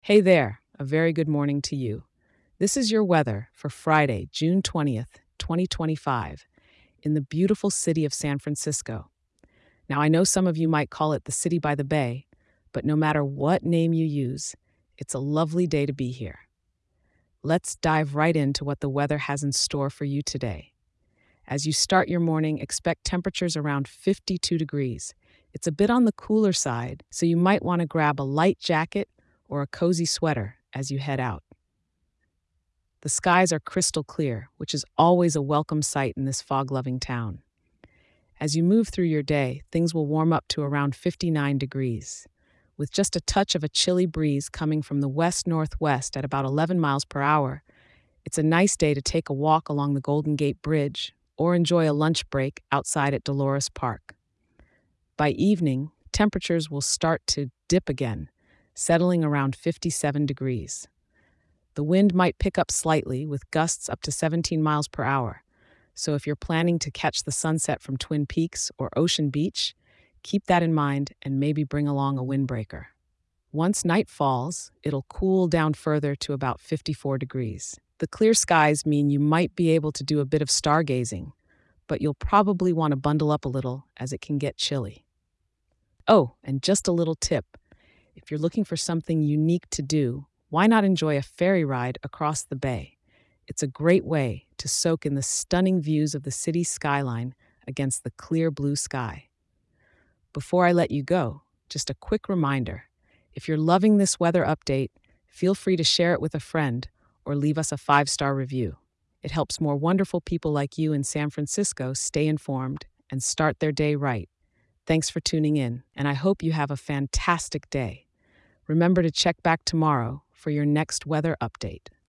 Hey there, a very good morning to you. This is your weather for Friday, June 20th, 2025, in the beautiful city of San Francisco. Now, I know some of you might call it the city by the bay, but no matter what name you use, it's a lovely day to be here. Let's dive right into what the weather has in store for you today. As you start your morning, expect temperatures around 52 degrees. It's a bit on the cooler side, so you might want to grab a light jacket or a cozy sweater as you head out. The skies are crystal clear, which is always a welcome sight in this fog loving town. As you move through your day, things will warm up to around 59 degrees, with just a touch of a chilly breeze coming from the west northwest at about 11 miles per hour. It's a nice day to take a walk along the Golden Gate Bridge or enjoy a lunch break outside at Dolores Park. By evening, temperatures will start to dip again, settling around 57 degrees. The wind might pick up slightly with gusts up to 17 miles per hour. So if you're planning to catch the sunset from Twin Peaks or Ocean Beach, keep that in mind and maybe bring along a windbreaker. Once night falls, it'll cool down further to about 54 degrees. The clear skies mean you might be able to do a bit of stargazing, but you'll probably want to bundle up a little as it can get chilly. Oh, and just a little tip. If you're looking for something unique to do, why not enjoy a ferry ride across the bay? It's a great way to soak in the stunning views of the city's skyline against the clear blue sky. Before I let you go, just a quick reminder. If you're loving this weather update, feel free to share it with a friend or leave us a 5-star review. It helps more wonderful people like you in San Francisco stay informed and start their day right. Thanks for tuning in, and I hope you have a fantastic day. Remember to check back tomorrow for your next weather update.